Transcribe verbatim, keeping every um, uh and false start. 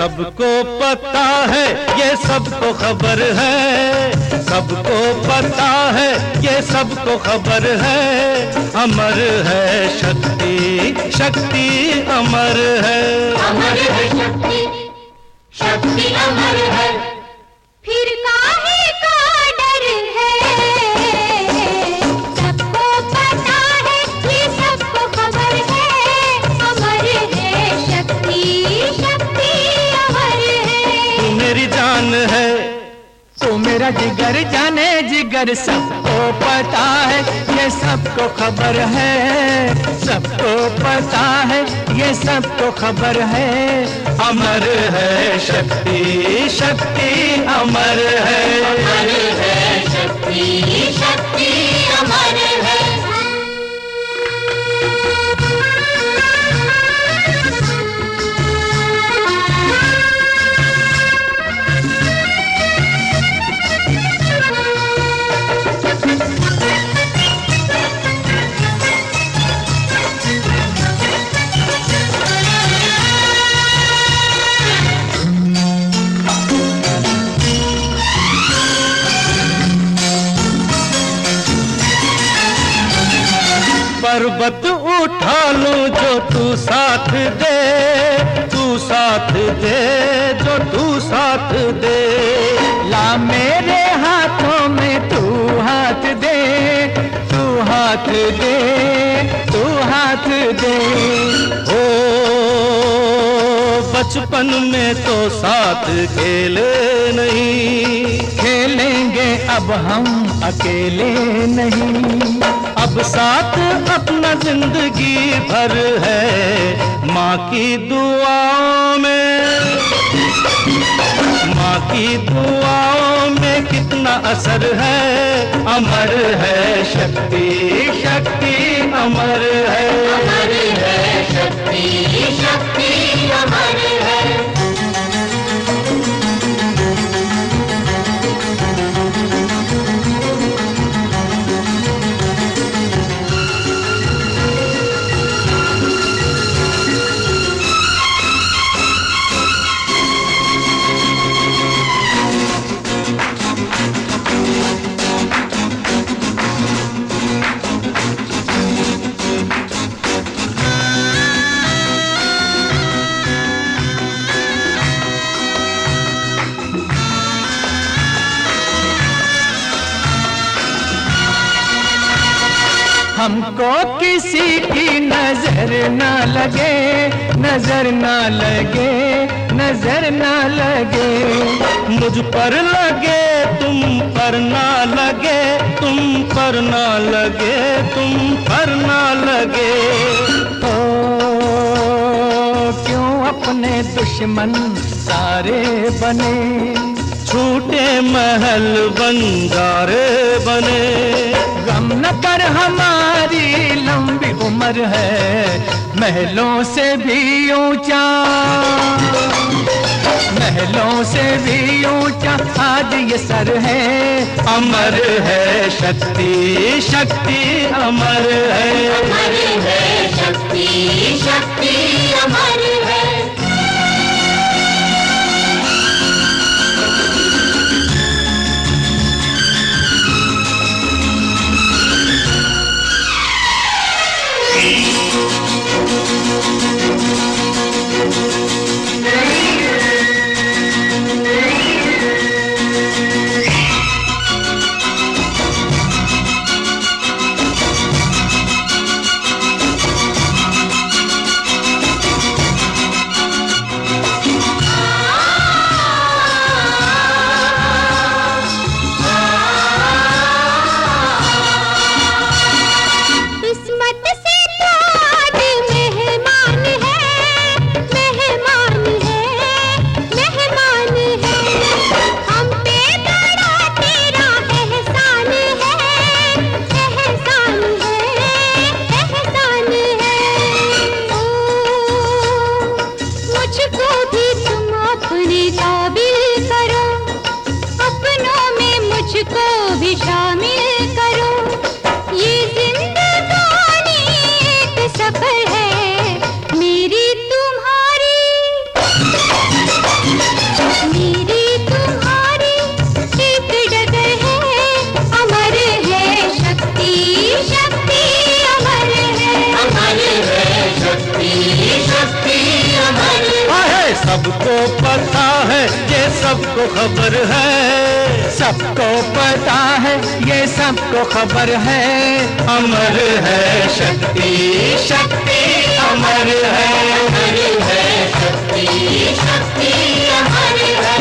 सबको पता है, ये सबको खबर है, सबको पता है, ये सबको खबर है। अमर है शक्ति, शक्ति अमर है, अमर है शक्ति, शक्ति अमर है। फिर काहे का डर है, सबको पता है, ये सबको खबर है। अमर है शक्ति, शक्ति अमर है। तू मेरी जान है, तू मेरा जिगर, जाने जिगर सबको पता है, ये सबको खबर है, सबको पता है, ये सबको खबर है। अमर है शक्ति, शक्ति अमर है, अमर है शक्ति, शक्ति अमर है। पर्वत उठा लूं जो तू साथ दे, तू साथ दे, जो तू साथ दे। ला मेरे हाथों में तू हाथ दे, तू हाथ दे, तू हाथ दे। ओ बचपन में तो साथ खेले नहीं, खेलेंगे अब हम अकेले नहीं। अब साथ अपना जिंदगी भर है, माँ की दुआओं में, माँ की दुआओं में कितना असर है। अमर है शक्ति, शक्ति अमर है, अमर है शक्ति, शक्ति अमर है। हमको किसी की नजर ना लगे, नजर ना लगे, नजर ना लगे। मुझ पर लगे तुम पर ना लगे, तुम पर ना लगे, तुम पर ना लगे। ओ क्यों अपने दुश्मन सारे बने, छूटे महल बंजारे बने। गम न कर हमारी लंबी उम्र है, महलों से भी ऊंचा, महलों से भी ऊंचा आज ये सर है। अमर है शक्ति, शक्ति अमर है, अमर है शक्ति, शक्ति अमर है। किस्मत से तो आज मेहमान शक्ति अमर है। सबको पता है ये सबको खबर है, सबको पता है ये सबको खबर है। अमर है शक्ति, शक्ति अमर है, अमर है शक्ति, शक्ति अमर है।